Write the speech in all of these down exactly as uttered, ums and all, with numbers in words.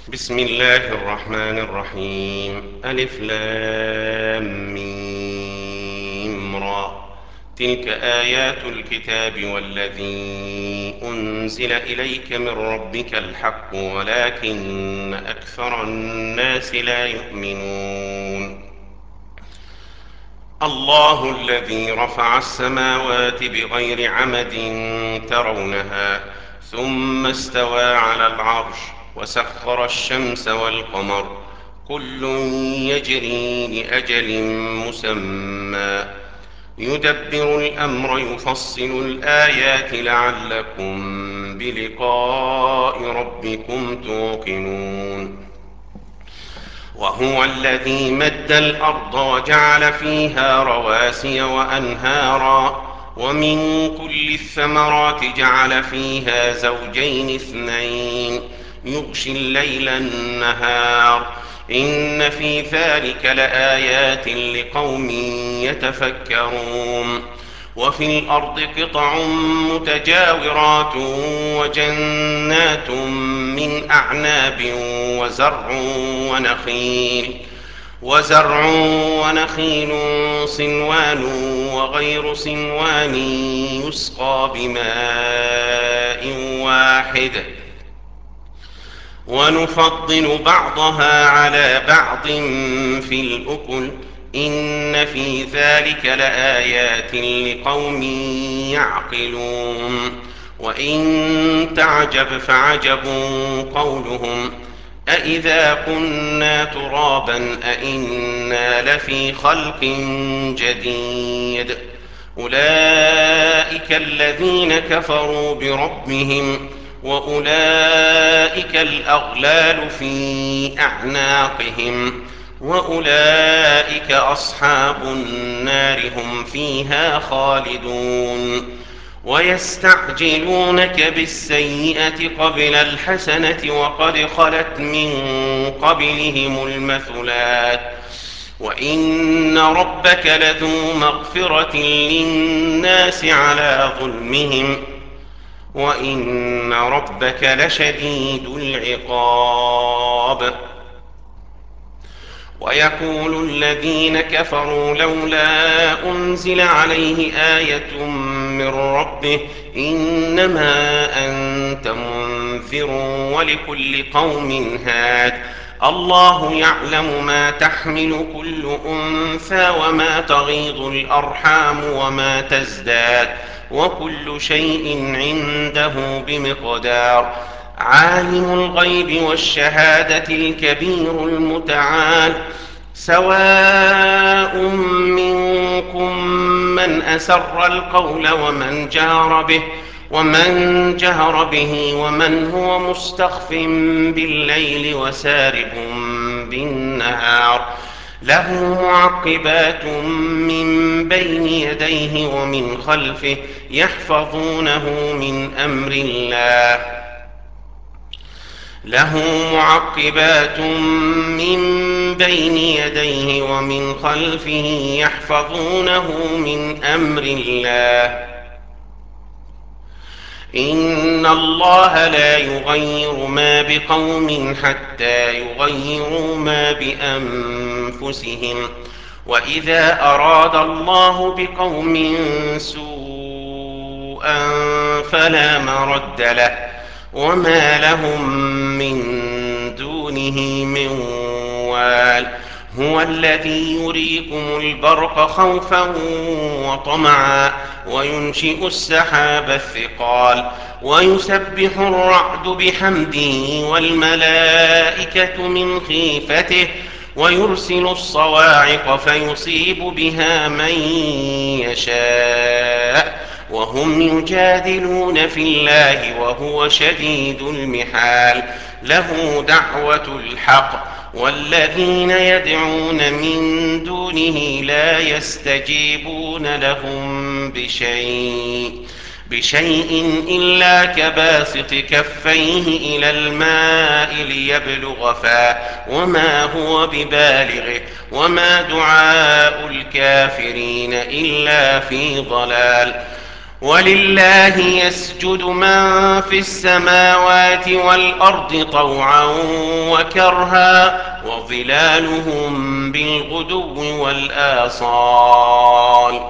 بسم الله الرحمن الرحيم. ألف لام ميم را. تلك آيات الكتاب والذي أنزل إليك من ربك الحق ولكن أكثر الناس لا يؤمنون. الله الذي رفع السماوات بغير عمد ترونها ثم استوى على العرش وسخر الشمس والقمر كل يجري لأجل مسمى يدبر الأمر يفصل الآيات لعلكم بلقاء ربكم توقنون. وهو الذي مد الأرض وجعل فيها رواسي وأنهارا ومن كل الثمرات جعل فيها زوجين اثنين يغشي الليل النهار إن في ذلك لآيات لقوم يتفكرون. وفي الأرض قطع متجاورات وجنات من أعناب وزرع ونخيل وزرع ونخيل صنوان وغير صنوان يسقى بماء واحد ونفضل بعضها على بعض في الأكل إن في ذلك لآيات لقوم يعقلون. وإن تعجب فعجب قولهم أإذا كنا ترابا أإنا لفي خلق جديد أولئك الذين كفروا بربهم وأولئك الأغلال في أعناقهم وأولئك أصحاب النار هم فيها خالدون. ويستعجلونك بالسيئة قبل الحسنة وقد خلت من قبلهم المثلات وإن ربك لذو مغفرة للناس على ظلمهم وإن ربك لشديد العقاب. ويقول الذين كفروا لولا أنزل عليه آية من ربه إنما أنت منذر ولكل قوم هاد الله يعلم ما تحمل كل أنثى وما تغيض الأرحام وما تزداد وكل شيء عنده بمقدار. عالم الغيب والشهادة الكبير المتعال سواء منكم من أسر القول ومن جهر به ومن جهر به ومن هو مستخف بالليل وسارب بالنهار له معقبات من بين يديه ومن خلفه يحفظونه من أمر الله له معقبات من بين يديه ومن خلفه يحفظونه من أمر الله إن الله لا يغير ما بقوم حتى يغيروا ما بأنفسهم وإذا أراد الله بقوم سوءا فلا مرد له وما لهم من دونه من وال هو الذي يريكم البرق خوفا وطمعا وينشئ السحاب الثقال ويسبح الرعد بحمده والملائكة من خيفته ويرسل الصواعق فيصيب بها من يشاء وهم يجادلون في الله وهو شديد المحال له دعوة الحق والذين يدعون من دونه لا يستجيبون لهم بشيء بشيء إلا كباسط كفيه إلى الماء ليبلغ فاه وما هو ببالغه وما دعاء الكافرين إلا في ضلال. ولله يسجد من في السماوات والأرض طوعا وكرها وظلالهم بالغدو والآصال.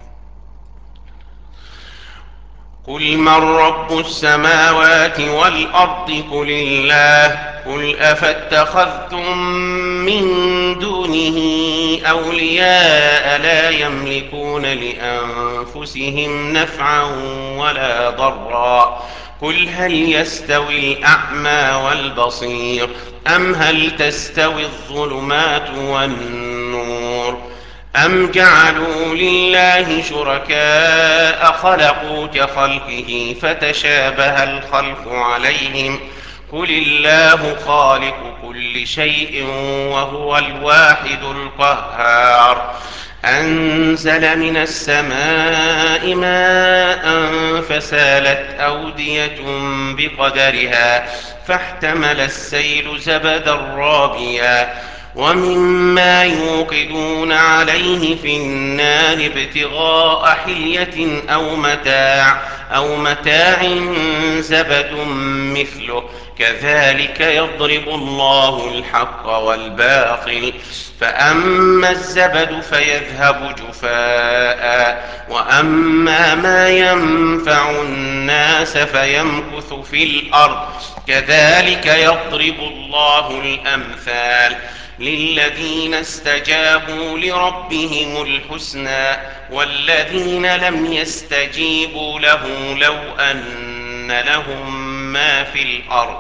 قل من رب السماوات والأرض قل الله قل أفاتخذتم من دونه أولياء لا يملكون لأنفسهم نفعا ولا ضرا قل هل يستوي الأعمى والبصير أم هل تستوي الظلمات والنور أم جعلوا لله شركاء خلقوا كخلقه فتشابه الخلق عليهم قل الله خالق كل شيء وهو الواحد القهار. أنزل من السماء ماء فسالت أودية بقدرها فاحتمل السيل زبدا رابيا ومما يوقدون عليه في النار ابتغاء حلية أو متاع أو متاع زبد مثله كذلك يضرب الله الحق والباطل فأما الزبد فيذهب جفاء وأما ما ينفع الناس فيمكث في الأرض كذلك يضرب الله الأمثال للذين استجابوا لربهم الحسنى والذين لم يستجيبوا له لو أن لهم ما في الأرض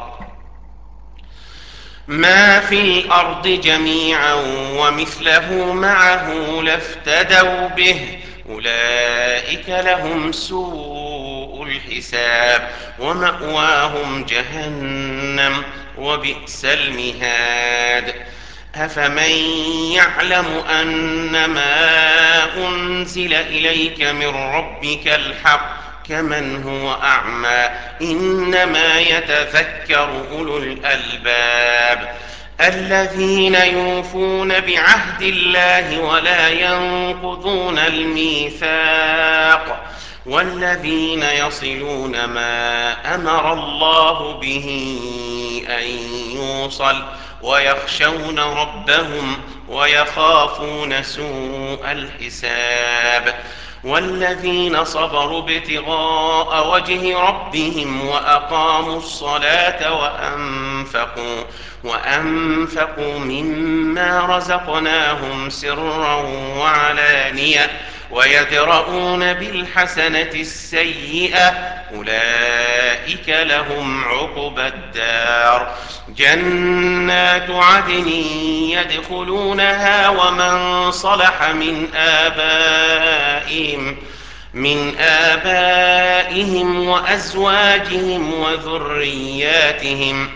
ما في الأرض جميعا ومثله معه لافتدوا به أولئك لهم سوء الحساب ومأواهم جهنم وبئس المهاد. أفمن يعلم أنما أنزل إليك من ربك الحق كمن هو أعمى إنما يتذكر أولو الألباب الذين يوفون بعهد الله ولا ينقضون الميثاق والذين يصلون ما أمر الله به أن يوصل ويخشون ربهم ويخافون سوء الحساب والذين صبروا ابتغاء وجه ربهم وأقاموا الصلاة وأنفقوا وأنفقوا مما رزقناهم سرا وعلانية ويدرؤون بالحسنة السيئة أولئك لهم عقبى الدار جنات عدن يدخلونها ومن صلح من آبائهم من آبائهم وأزواجهم وذرياتهم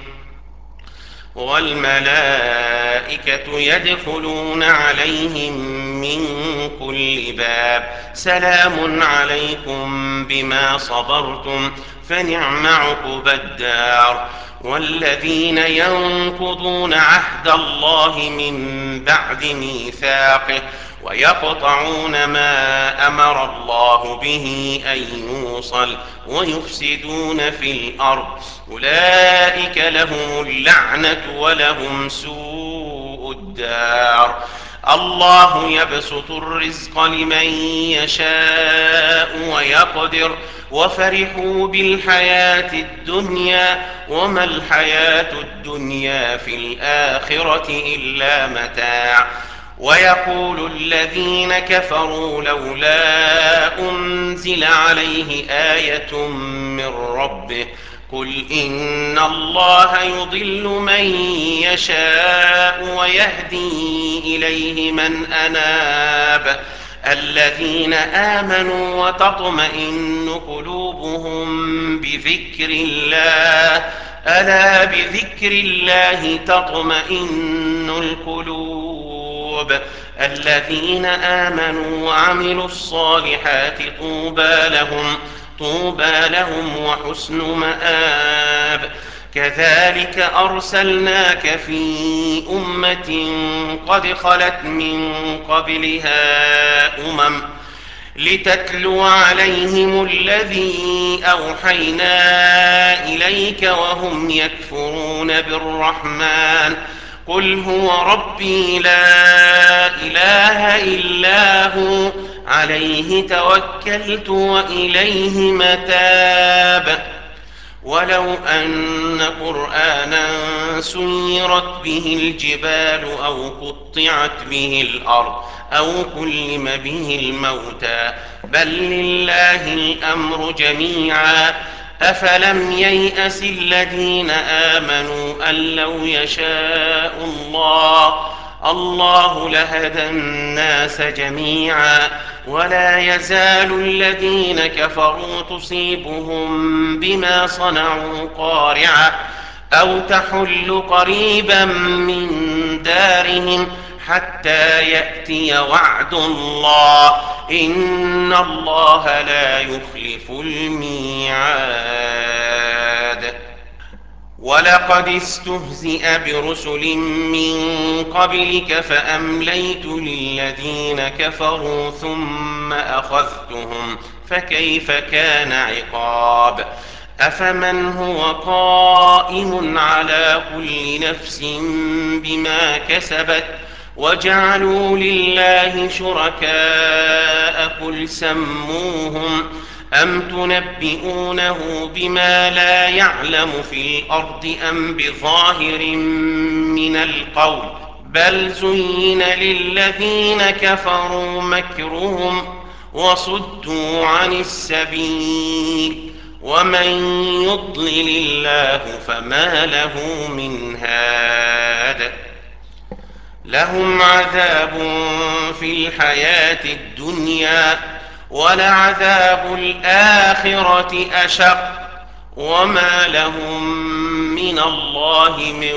والملائكة يدخلون عليهم من كل باب سلام عليكم بما صبرتم فنعم عقبى الدار. والذين ينقضون عهد الله من بعد ميثاقه ويقطعون ما أمر الله به أن يوصل ويفسدون في الأرض أولئك لهم اللعنة ولهم سوء الدار. الله يبسط الرزق لمن يشاء ويقدر وفرحوا بالحياة الدنيا وما الحياة الدنيا في الآخرة إلا متاع. ويقول الذين كفروا لولا أنزل عليه آية من ربه قل إن الله يضل من يشاء ويهدي إليه من أناب الذين آمنوا وتطمئن قلوبهم بذكر الله ألا بذكر الله تطمئن القلوب الذين آمنوا وعملوا الصالحات طوبى لهم طوبى لهم وحسن مآب. كذلك أرسلناك في أمة قد خلت من قبلها أمم لتتلو عليهم الذي أوحينا إليك وهم يكفرون بالرحمن قل هو ربي لا إله إلا هو عليه توكلت وإليه متاب ولو أن قرآنا سيرت به الجبال أو قطعت به الأرض أو كلم به الموتى بل لله الأمر جميعا أفلم ييأس الذين آمنوا أن لو يشاء الله الله لهدى الناس جميعا ولا يزال الذين كفروا تصيبهم بما صنعوا قارعة أو تحل قريبا من دارهم حتى يأتي وعد الله إن الله لا يخلف الميعاد ولقد استهزئ برسل من قبلك فأمليت للذين كفروا ثم أخذتهم فكيف كان عقاب أفمن هو قائم على كل نفس بما كسبت وجعلوا لله شركاء قل سموهم أم تنبئونه بما لا يعلم في الأرض أم بظاهر من القول بل زين للذين كفروا مكرهم وصدوا عن السبيل ومن يضلل الله فما له من هاد لهم عذاب في الحياة الدنيا ولعذاب الآخرة أشق وما لهم من الله من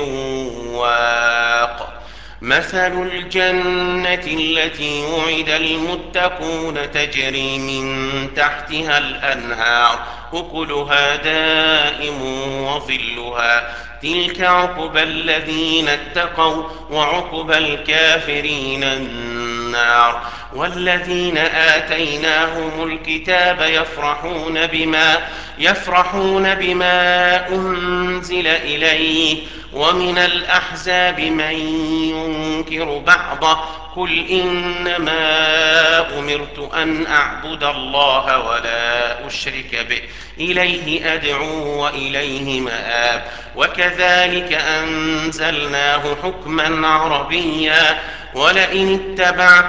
واق مثل الجنة التي وعد المتقون تجري من تحتها الأنهار أكلها دائم وظلها تلك عقبى الذين اتقوا وعقبى الكافرين النار والذين آتيناهم الكتاب يفرحون بما يفرحون بما أنزل إليه ومن الأحزاب من ينكر بعضه قل إنما أمرت أن أعبد الله ولا أشرك به إليه أدعو وإليه مآب وكذلك أنزلناه حكما عربيا ولئن اتبعت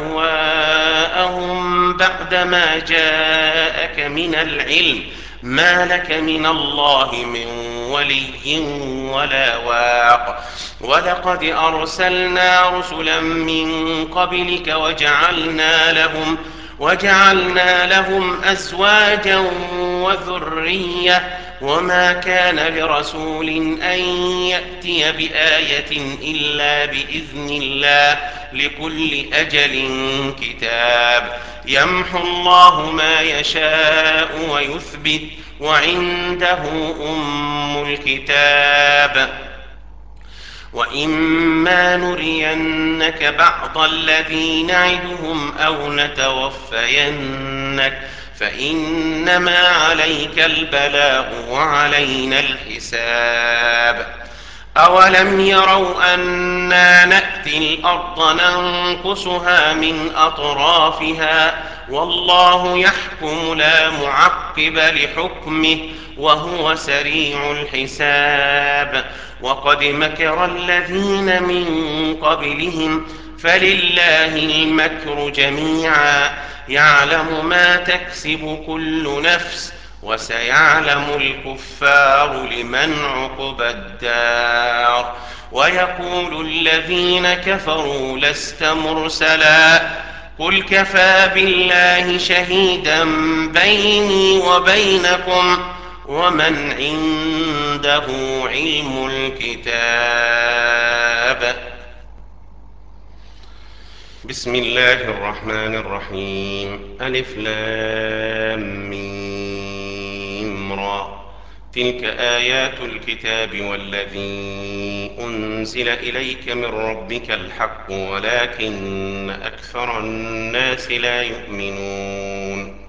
أهواءهم بعدما جاءك من العلم ما لك من الله من ولي ولا واق ولقد أرسلنا رسلا من قبلك وجعلنا لهم وجعلنا لهم أزواجا وذرية وما كان لرسول أن يأتي بآية إلا بإذن الله لكل أجل كتاب يمحو الله ما يشاء ويثبت وعنده أم الكتاب وإما نرينك بعض الذي نعدهم أو نتوفينك فإنما عليك البلاغ وعلينا الحساب أولم يروا أنا نأتي الأرض ننقصها من أطرافها والله يحكم لا معقب لحكمه وهو سريع الحساب وقد مكر الذين من قبلهم فلله المكر جميعا يعلم ما تكسب كل نفس وسيعلم الكفار لمن عقبى الدار ويقول الذين كفروا لست مرسلا قل كفى بالله شهيدا بيني وبينكم ومن عنده علم الكتاب بسم الله الرحمن الرحيم ألف لام ميم را تلك آيات الكتاب والذي أنزل إليك من ربك الحق ولكن أكثر الناس لا يؤمنون.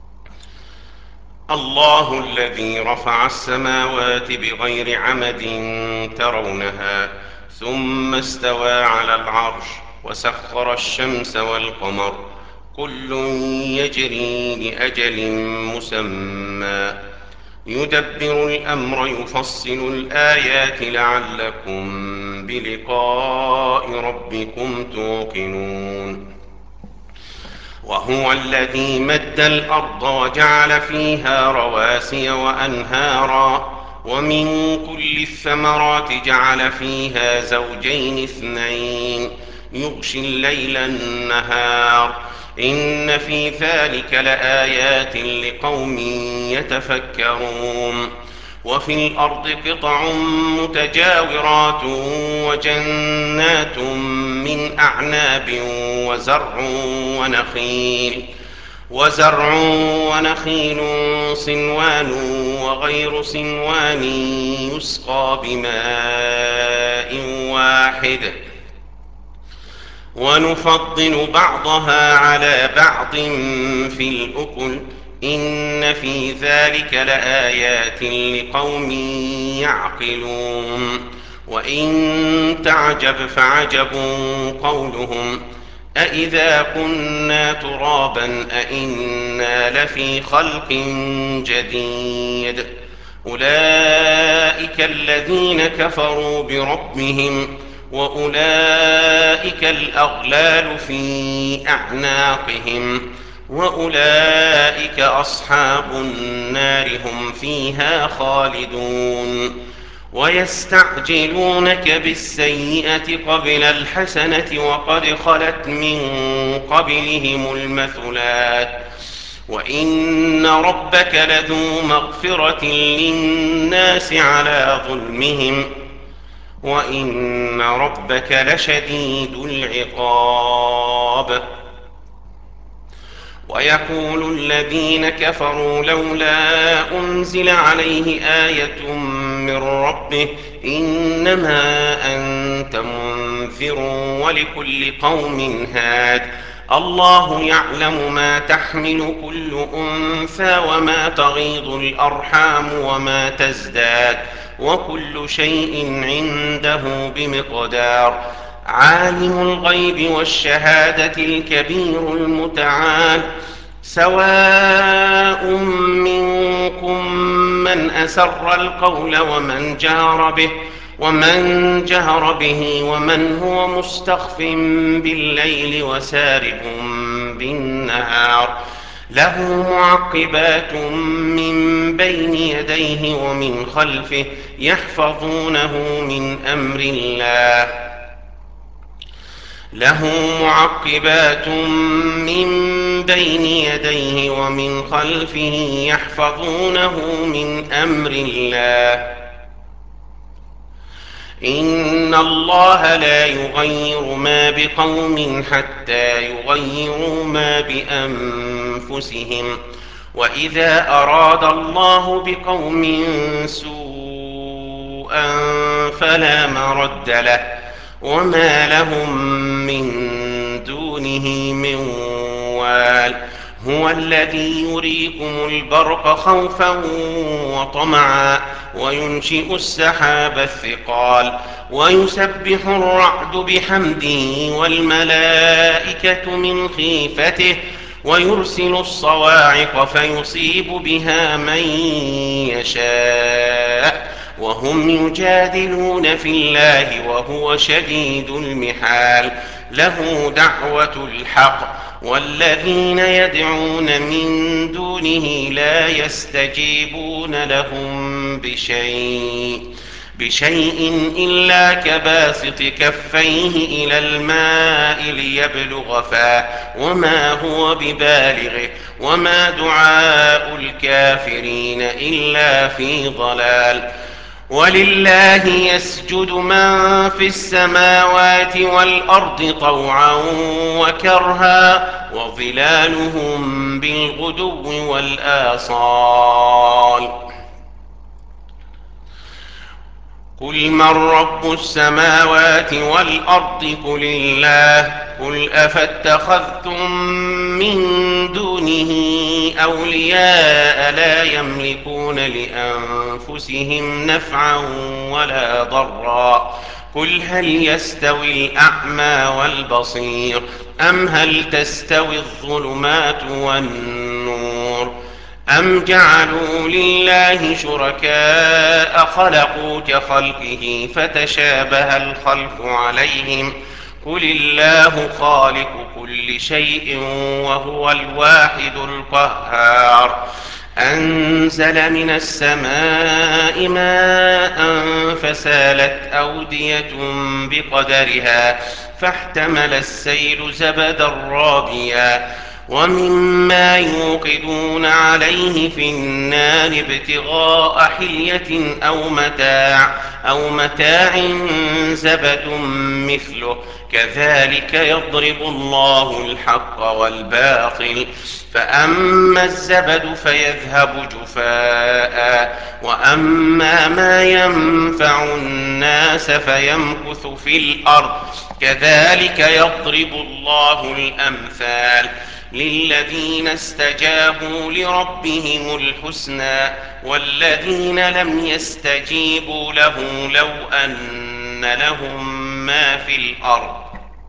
الله الذي رفع السماوات بغير عمد ترونها ثم استوى على العرش وسخر الشمس والقمر كل يجري لأجل مسمى يدبر الأمر يفصل الآيات لعلكم بلقاء ربكم توقنون. وهو الذي مد الأرض وجعل فيها رواسي وأنهارا ومن كل الثمرات جعل فيها زوجين اثنين يغشي الليل النهار إن في ذلك لآيات لقوم يتفكرون. وفي الأرض قطع متجاورات وجنات من أعناب وزرع ونخيل وزرع ونخيل صنوان وغير صنوان يسقى بماء واحد ونفضل بعضها على بعض في الأكل إن في ذلك لآيات لقوم يعقلون. وإن تعجب فعجب قولهم أإذا كنا ترابا أإنا لفي خلق جديد أولئك الذين كفروا بربهم وأولئك الأغلال في أعناقهم وأولئك أصحاب النار هم فيها خالدون. ويستعجلونك بالسيئة قبل الحسنة وقد خلت من قبلهم المثلات وإن ربك لذو مغفرة للناس على ظلمهم وإن ربك لشديد العقاب. ويقول الذين كفروا لولا أنزل عليه آية من ربه إنما أنت منذر ولكل قوم هاد الله يعلم ما تحمل كل أنثى وما تغيض الأرحام وما تزداد وكل شيء عنده بمقدار عالم الغيب والشهادة الكبير المتعال سواء منكم من أسر القول ومن جهر به ومن جهر به ومن هو مستخف بالليل وسارب بالنهار له معقبات من بين يديه ومن خلفه يحفظونه من أمر الله له معقبات من بين يديه ومن خلفه يحفظونه من أمر الله إن الله لا يغير ما بقوم حتى يغيروا ما بأنفسهم وإذا أراد الله بقوم سوءا فلا مرد له وما لهم من دونه من وال هو الذي يريكم البرق خوفا وطمعا وينشئ السحاب الثقال ويسبح الرعد بحمده والملائكة من خيفته ويرسل الصواعق فيصيب بها من يشاء وهم يجادلون في الله وهو شديد المحال له دعوة الحق والذين يدعون من دونه لا يستجيبون لهم بشيء بشيء إلا كباسط كفيه إلى الماء ليبلغ فاه وما هو ببالغه وما دعاء الكافرين إلا في ضلال ولله يسجد من في السماوات والأرض طوعا وكرها وظلالهم بالغدو والآصال قل من رب السماوات والأرض قل الله قل أفاتخذتم من دونه أولياء لا يملكون لأنفسهم نفعا ولا ضرا قل هل يستوي الأعمى والبصير أم هل تستوي الظلمات والنور أم جعلوا لله شركاء خلقوا كخلقه فتشابه الخلق عليهم قل الله خالق كل شيء وهو الواحد القهار أنزل من السماء ماء فسالت أودية بقدرها فاحتمل السيل زبدا رابيا ومما يوقدون عليه في النار ابتغاء حلية أو متاع أو متاع زبد مثله كذلك يضرب الله الحق والباطل فأما الزبد فيذهب جفاء وأما ما ينفع الناس فيمكث في الأرض كذلك يضرب الله الأمثال للذين استجابوا لربهم الحسنى والذين لم يستجيبوا له لو أن لهم ما في الأرض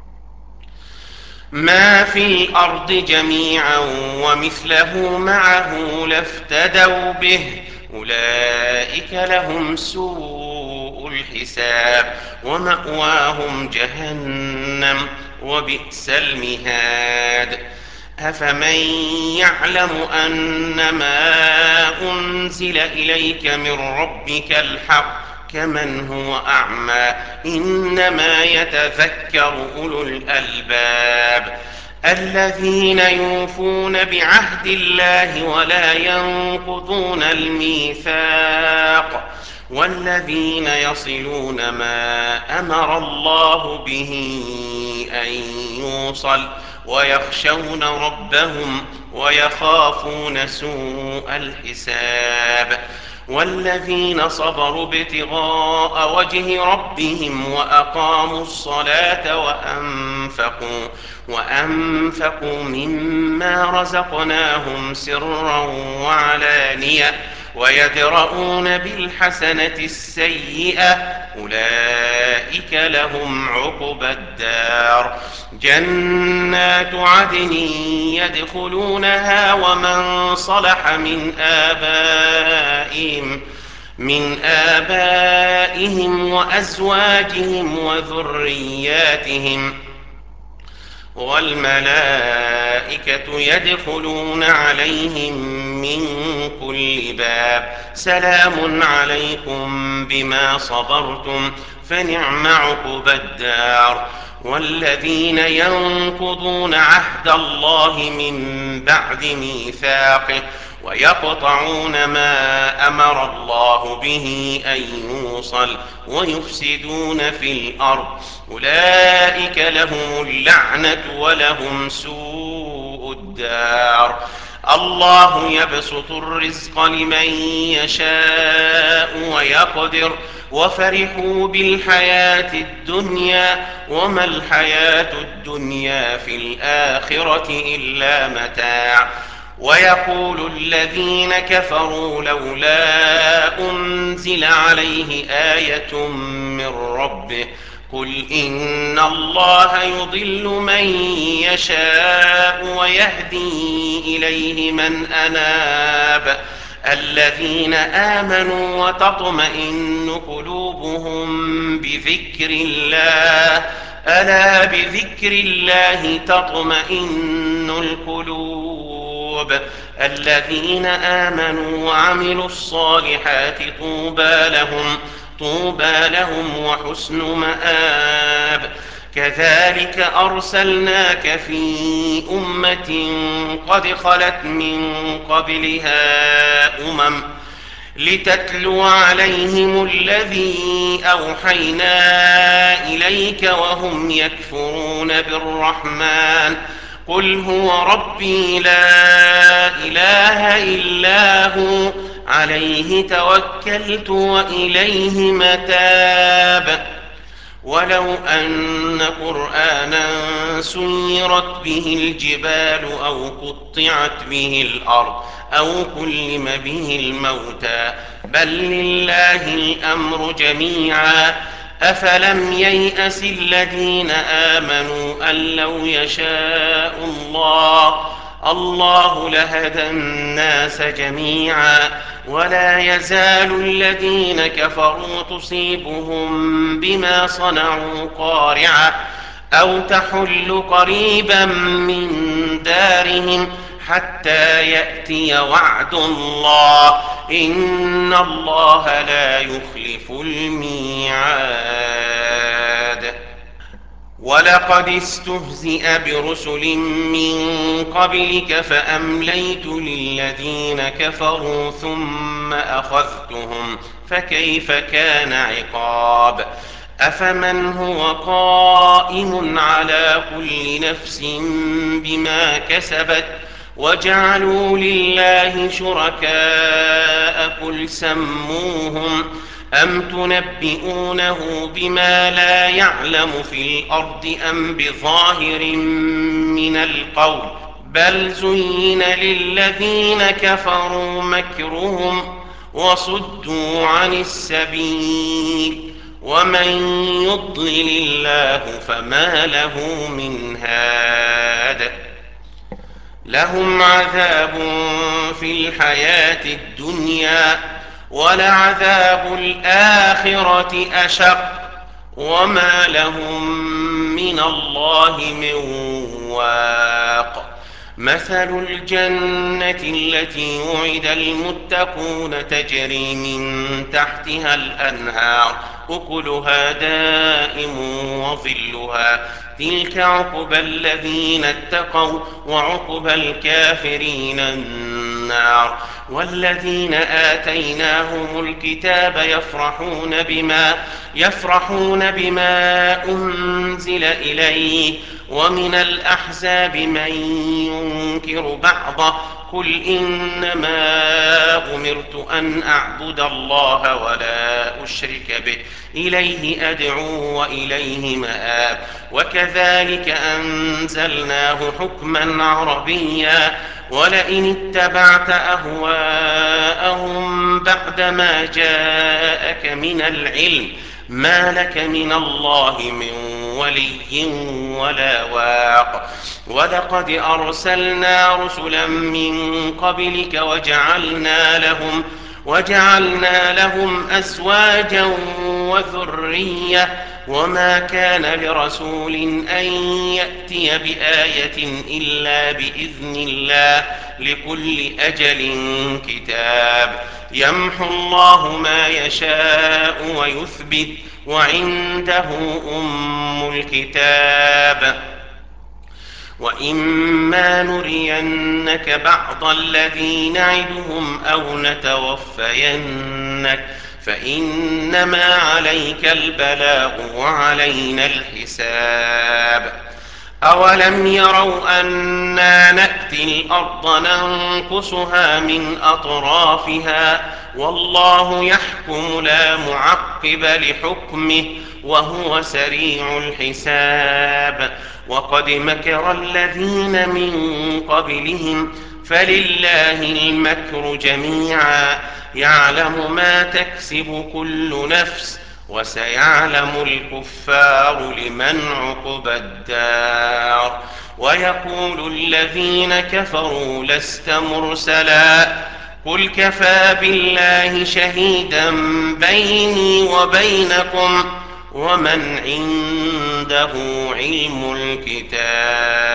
ما في الأرض جميعا ومثله معه لافتدوا به أولئك لهم سوء الحساب ومأواهم جهنم وبئس المهاد أفمن يعلم أنما أنزل إليك من ربك الحق كمن هو أعمى إنما يتذكر أولو الألباب الذين يوفون بعهد الله ولا ينقضون الميثاق والذين يصلون ما أمر الله به أن يوصل ويخشون ربهم ويخافون سوء الحساب والذين صبروا ابتغاء وجه ربهم وأقاموا الصلاة وأنفقوا وأنفقوا مما رزقناهم سرا وعلانية ويدرؤون بالحسنة السيئة أولئك لهم عقبى الدار جنات عدن يدخلونها ومن صلح من آبائهم من آبائهم وأزواجهم وذرياتهم والملائكة يدخلون عليهم من كل باب سلام عليكم بما صبرتم فنعم عقبى الدار والذين ينقضون عهد الله من بعد ميثاقه ويقطعون ما أمر الله به أن يوصل ويفسدون في الأرض أولئك لهم اللعنة ولهم سوء الدار الله يبسط الرزق لمن يشاء ويقدر وفرحوا بالحياة الدنيا وما الحياة الدنيا في الآخرة إلا متاع ويقول الذين كفروا لولا أنزل عليه آية من ربه قل إن الله يضل من يشاء ويهدي إليه من أناب الذين آمنوا وتطمئن قلوبهم بذكر الله ألا بذكر الله تطمئن القلوب الذين آمنوا وعملوا الصالحات طوبى لهم طوبى لهم وحسن مآب كذلك أرسلناك في أمة قد خلت من قبلها أمم لتتلو عليهم الذي أوحينا إليك وهم يكفرون بالرحمن قل هو ربي لا إله إلا هو عليه توكلت وإليه متاب. ولو أن قرآنا سيرت به الجبال أو قطعت به الأرض أو كلم به الموتى بل لله الأمر جميعا أفلم ييأس الذين آمنوا أن لو يشاء الله الله لهدى الناس جميعا ولا يزال الذين كفروا تصيبهم بما صنعوا قارعة أو تحل قريبا من دارهم حتى يأتي وعد الله إن الله لا يخلف الميعاد. ولقد استهزئ برسل من قبلك فأمليت للذين كفروا ثم أخذتهم فكيف كان عقاب. أفمن هو قائم على كل نفس بما كسبت وجعلوا لله شركاء قل سموهم أم تنبئونه بما لا يعلم في الأرض أم بظاهر من القول بل زين للذين كفروا مكرهم وصدوا عن السبيل ومن يضلل الله فما له من هاد. لهم عذاب في الحياة الدنيا ولعذاب الآخرة أشق وما لهم من الله من واق. مثل الجنة التي وعد المتقون تجري من تحتها الأنهار أكلها دائم وظلها تلك عقبى الذين اتقوا وعقبى الكافرين النار. والذين آتيناهم الكتاب يفرحون بما يفرحون بما أنزل إليه ومن الأحزاب من ينكر بعضه قل إنما أمرت أن أعبد الله ولا أشرك به إليه أدعو وإليه مآب. وكذلك أنزلناه حكما عربيا ولئن اتبعت أهواءهم بعدما جاءك من العلم ما لك من الله من ولي ولا واق. ولقد أرسلنا رسلا من قبلك وجعلنا لهم وجعلنا لهم أزواجا وذرية وما كان لرسول أن يأتي بآية إلا بإذن الله لكل أجل كتاب. يمحو الله ما يشاء ويثبت وعنده أم الكتاب. وإما نرينك بعض الذي نعدهم أو نتوفينك فإنما عليك البلاغ وعلينا الحساب. أولم يروا أنا نأتي الأرض ننقصها من أطرافها والله يحكم لا معقب لحكمه وهو سريع الحساب. وقد مكر الذين من قبلهم فلله المكر جميعا يعلم ما تكسب كل نفس وسيعلم الكفار لمن عقبى الدار. ويقول الذين كفروا لست مرسلا قل كفى بالله شهيدا بيني وبينكم ومن عنده علم الكتاب.